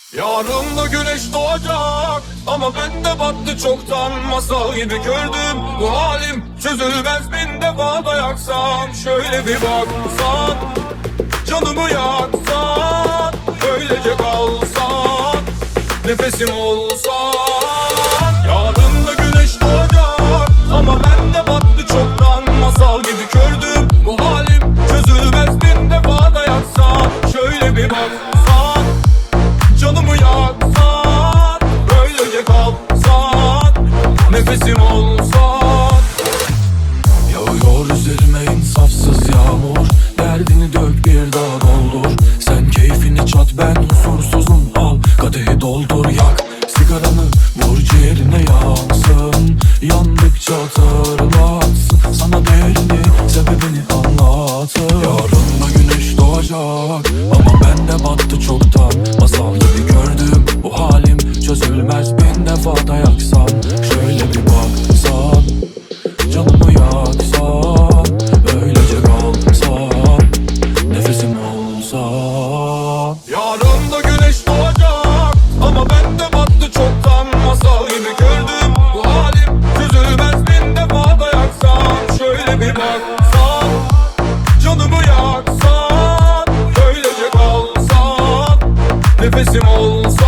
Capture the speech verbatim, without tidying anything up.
Yarın da güneş doğacak ama ben de battı çoktan. Masal gibi gördüm bu halim, çözülmez bin defa da yaksam. Şöyle bir baksan, canımı yaksan, öylece kalsan, nefesim olsan. Yarın da güneş doğacak ama ben de battı çoktan. Masal gibi gördüm bu halim, çözülmez bin defa da yaksam. Şöyle bir baksan, canımı yaksan, böylece kalsan, nefesim olsan. Yağıyor üzerime insafsız yağmur, derdini dök bir daha doldur. Sen keyfini çat, ben huzursuzum, al kadehi doldur. Yak sigaranı, vur ciğerine yansın, yandıkça hatırlatsın sana değerini, sebebini anlatın. Yarın da güneş doğacak ama ben de battı çoktan. Masal gibi gördüm bu halim, çözülmez bin defa da yaksam. Şöyle bir baksan, canımı yaksan, öylece kalsan, nefesim olsan. Yarın da güneş doğacak ama ben de battı çoktan. Masal gibi gördüm bu halim, çözülmez bin defa da yaksam. Şöyle bir baksan, canımı yaksan, öylece kalsan, nefesim olsan.